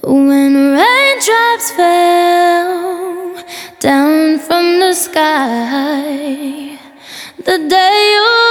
When raindrops fell down from the sky, the day you